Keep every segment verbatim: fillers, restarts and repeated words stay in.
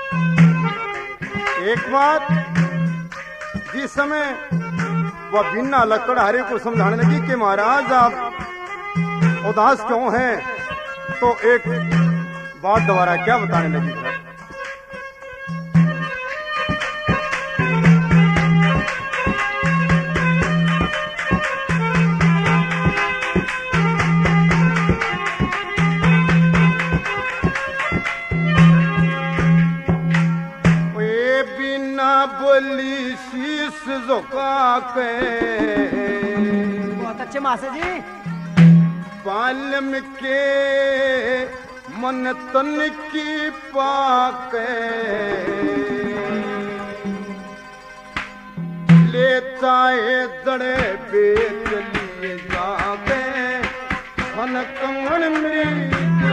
एक बात जिस समय वह बिन्ना लकड़हारे को समझाने लगी कि महाराज आप उदास क्यों हैं, तो एक बात दोबारा क्या बताने लगी। बोली शीश झुका के बहुत अच्छे मासे जी। बालम के मन तन की पाके ले चाहे दड़े बेच लिए जाके मन कमण मेरी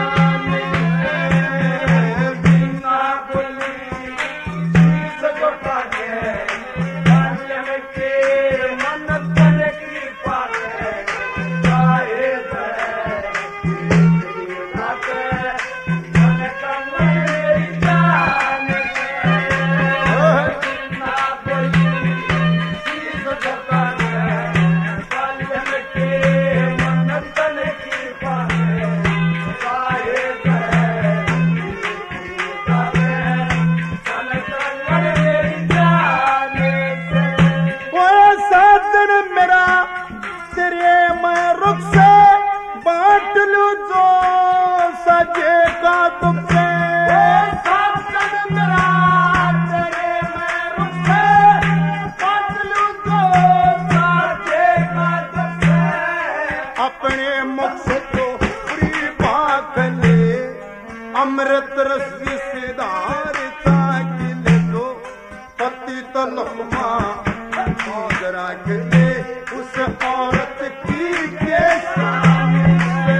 अमृत रस से धार चाकिले दो पति तलमा जरा के ले उस औरत की के सामने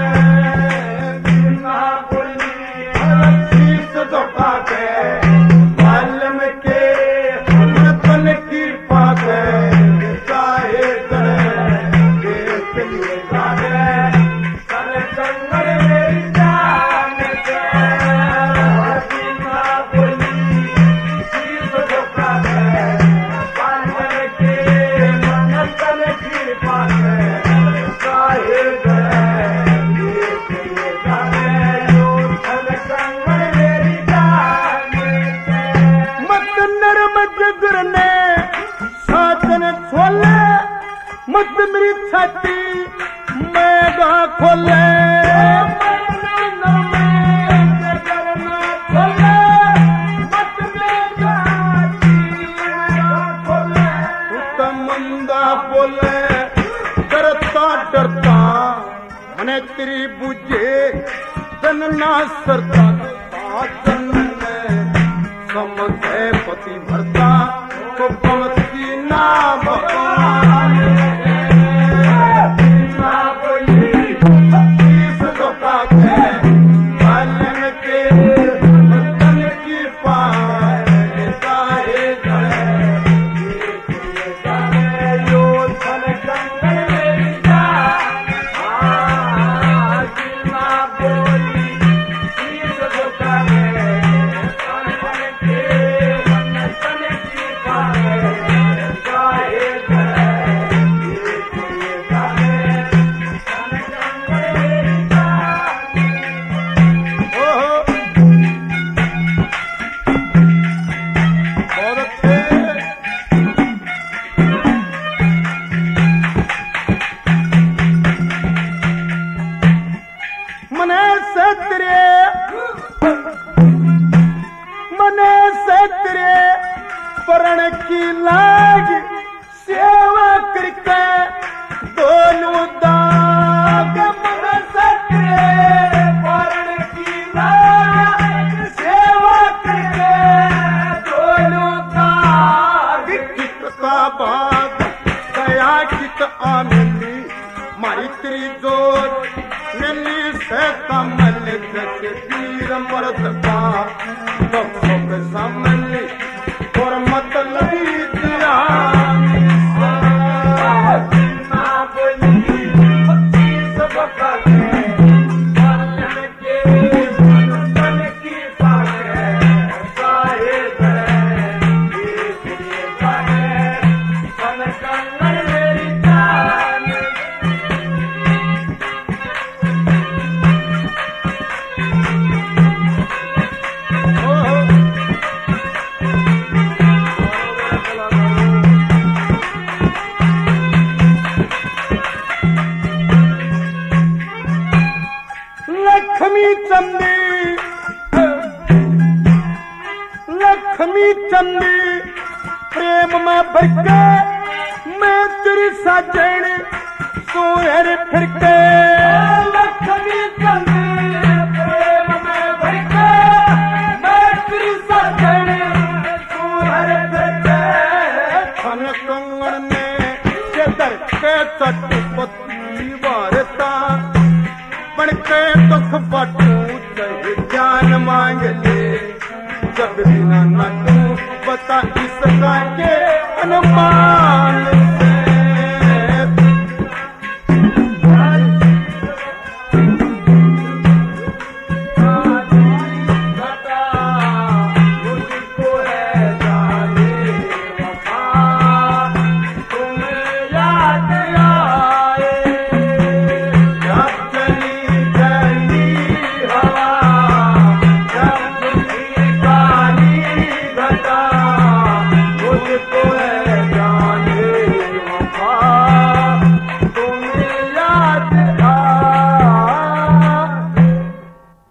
बिना बोली शीश झुका के बालम के तन की पाके चाहे करे देख लिए जाने करे जंगल मेरी मत मेरी छाती मैं गा खोले मंदा बोले डरता डरता मने तेरी बुझे जनना सरता समझे पति भरता तो पमती ना भगवान लक्ष्मी चंदी लक्ष्मी चंदी प्रेम में भरके मैं तेरी साजन सोहर फिरके लक्ष्मी चंदी प्रेम में भरके मैं तेरी साजन सोहर फिरके खन कंगन में चेतर के चटपटी वारता पण के दुख पटू चाहे ज्ञान मांग ले जब बिना न तू बता इसका के अनुमान